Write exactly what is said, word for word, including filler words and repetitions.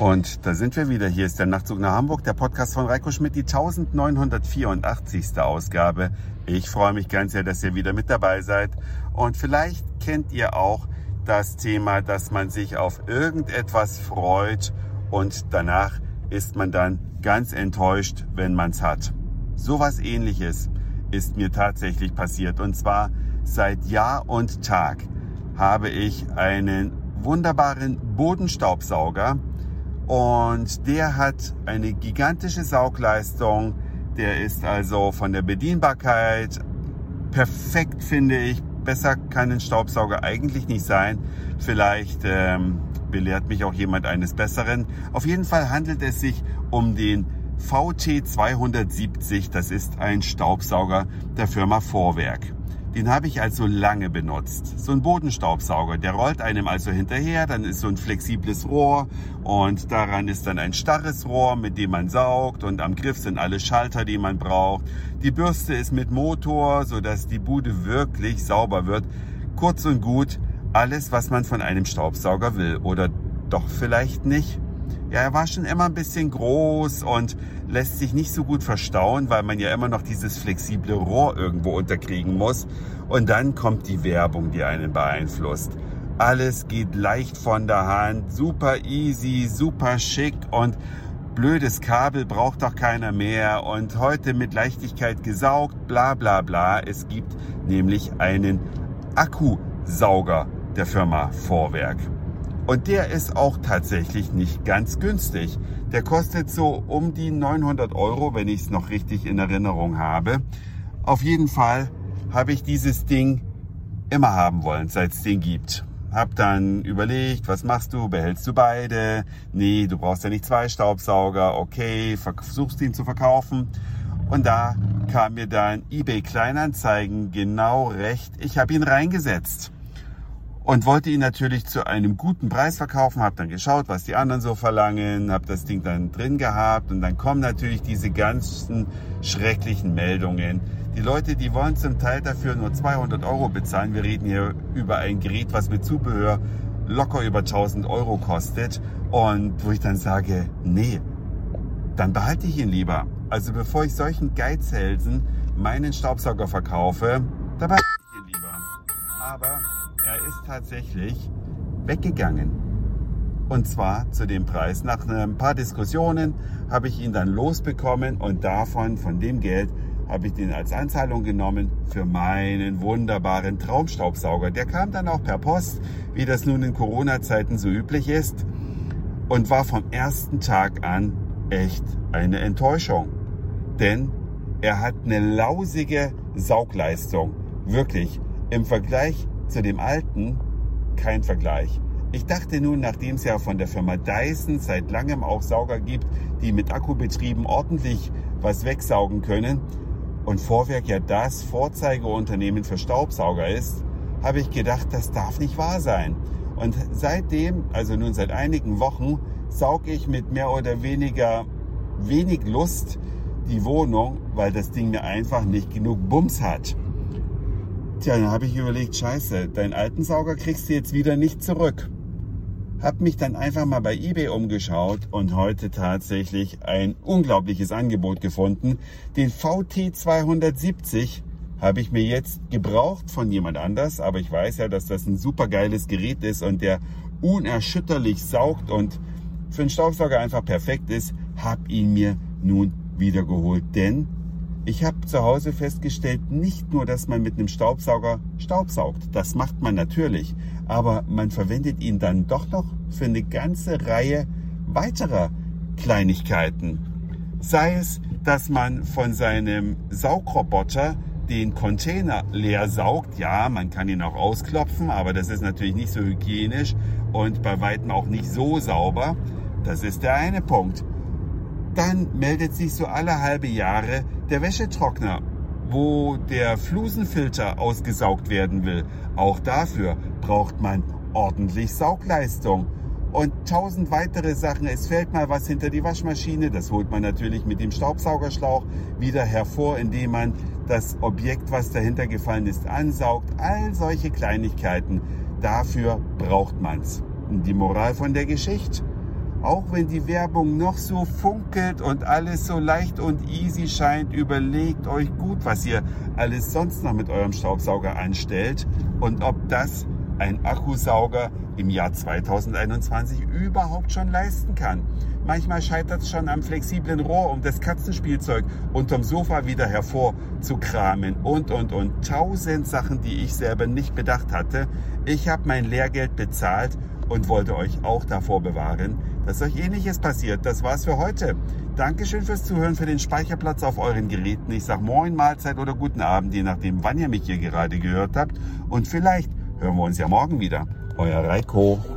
Und da sind wir wieder. Hier ist der Nachtzug nach Hamburg, der Podcast von Reiko Schmidt, die neunzehnhundertvierundachtzigste Ausgabe. Ich freue mich ganz sehr, dass ihr wieder mit dabei seid. Und vielleicht kennt ihr auch das Thema, dass man sich auf irgendetwas freut und danach ist man dann ganz enttäuscht, wenn man es hat. Sowas Ähnliches ist mir tatsächlich passiert. Und zwar seit Jahr und Tag habe ich einen wunderbaren Bodenstaubsauger. Und der hat eine gigantische Saugleistung. Der ist also von der Bedienbarkeit perfekt, finde ich. Besser kann ein Staubsauger eigentlich nicht sein. Vielleicht ähm, belehrt mich auch jemand eines Besseren. Auf jeden Fall handelt es sich um den V T zweihundertsiebzig. Das ist ein Staubsauger der Firma Vorwerk. Den habe ich also lange benutzt. So ein Bodenstaubsauger, der rollt einem also hinterher, dann ist so ein flexibles Rohr und daran ist dann ein starres Rohr, mit dem man saugt und am Griff sind alle Schalter, die man braucht. Die Bürste ist mit Motor, sodass die Bude wirklich sauber wird. Kurz und gut, alles, was man von einem Staubsauger will. Oder doch vielleicht nicht? Ja, er war schon immer ein bisschen groß und lässt sich nicht so gut verstauen, weil man ja immer noch dieses flexible Rohr irgendwo unterkriegen muss. Und dann kommt die Werbung, die einen beeinflusst. Alles geht leicht von der Hand, super easy, super schick und blödes Kabel braucht doch keiner mehr. Und heute mit Leichtigkeit gesaugt, bla bla bla. Es gibt nämlich einen Akkusauger der Firma Vorwerk. Und der ist auch tatsächlich nicht ganz günstig. Der kostet so um die neunhundert Euro, wenn ich es noch richtig in Erinnerung habe. Auf jeden Fall habe ich dieses Ding immer haben wollen, seit es den gibt. Hab dann überlegt, was machst du? Behältst du beide? Nee, du brauchst ja nicht zwei Staubsauger. Okay, versuchst ihn zu verkaufen. Und da kam mir dann eBay Kleinanzeigen genau recht. Ich habe ihn reingesetzt. Und wollte ihn natürlich zu einem guten Preis verkaufen, habe dann geschaut, was die anderen so verlangen, habe das Ding dann drin gehabt und dann kommen natürlich diese ganzen schrecklichen Meldungen. Die Leute, die wollen zum Teil dafür nur zweihundert Euro bezahlen. Wir reden hier über ein Gerät, was mit Zubehör locker über tausend Euro kostet. Und wo ich dann sage, nee, dann behalte ich ihn lieber. Also bevor ich solchen Geizhälsen meinen Staubsauger verkaufe, dann behalte ich ihn lieber. Aber er ist tatsächlich weggegangen. Und zwar zu dem Preis. Nach ein paar Diskussionen habe ich ihn dann losbekommen und davon, von dem Geld, habe ich den als Anzahlung genommen für meinen wunderbaren Traumstaubsauger. Der kam dann auch per Post, wie das nun in Corona-Zeiten so üblich ist, und war vom ersten Tag an echt eine Enttäuschung. Denn er hat eine lausige Saugleistung. Wirklich, im Vergleich zu dem alten kein Vergleich. Ich dachte nun, nachdem es ja von der Firma Dyson seit langem auch Sauger gibt, die mit Akkubetrieben ordentlich was wegsaugen können und Vorwerk ja das Vorzeigeunternehmen für Staubsauger ist, habe ich gedacht, das darf nicht wahr sein. Und seitdem, also nun seit einigen Wochen, sauge ich mit mehr oder weniger wenig Lust die Wohnung, weil das Ding mir einfach nicht genug Bums hat. Tja, dann habe ich überlegt, scheiße, deinen alten Sauger kriegst du jetzt wieder nicht zurück. Hab mich dann einfach mal bei eBay umgeschaut und heute tatsächlich ein unglaubliches Angebot gefunden. Den V T zweihundertsiebzig habe ich mir jetzt gebraucht von jemand anders, aber ich weiß ja, dass das ein super geiles Gerät ist und der unerschütterlich saugt und für einen Staubsauger einfach perfekt ist, habe ihn mir nun wieder geholt, denn ich habe zu Hause festgestellt, nicht nur, dass man mit einem Staubsauger staubsaugt, das macht man natürlich, aber man verwendet ihn dann doch noch für eine ganze Reihe weiterer Kleinigkeiten. Sei es, dass man von seinem Saugroboter den Container leer saugt, ja, man kann ihn auch ausklopfen, aber das ist natürlich nicht so hygienisch und bei weitem auch nicht so sauber. Das ist der eine Punkt. Dann meldet sich so alle halbe Jahre der Wäschetrockner, wo der Flusenfilter ausgesaugt werden will. Auch dafür braucht man ordentlich Saugleistung. Und tausend weitere Sachen. Es fällt mal was hinter die Waschmaschine. Das holt man natürlich mit dem Staubsaugerschlauch wieder hervor, indem man das Objekt, was dahinter gefallen ist, ansaugt. All solche Kleinigkeiten. Dafür braucht man's. Und die Moral von der Geschichte: Auch wenn die Werbung noch so funkelt und alles so leicht und easy scheint, überlegt euch gut, was ihr alles sonst noch mit eurem Staubsauger anstellt und ob das ein Akkusauger im Jahr zweitausendeinundzwanzig überhaupt schon leisten kann. Manchmal scheitert es schon am flexiblen Rohr, um das Katzenspielzeug unterm Sofa wieder hervorzukramen und, und, und. Tausend Sachen, die ich selber nicht bedacht hatte. Ich habe mein Lehrgeld bezahlt und wollte euch auch davor bewahren, dass euch Ähnliches passiert. Das war's für heute. Dankeschön fürs Zuhören, für den Speicherplatz auf euren Geräten. Ich sag Moin, Mahlzeit oder guten Abend, je nachdem, wann ihr mich hier gerade gehört habt. Und vielleicht hören wir uns ja morgen wieder. Euer Reiko.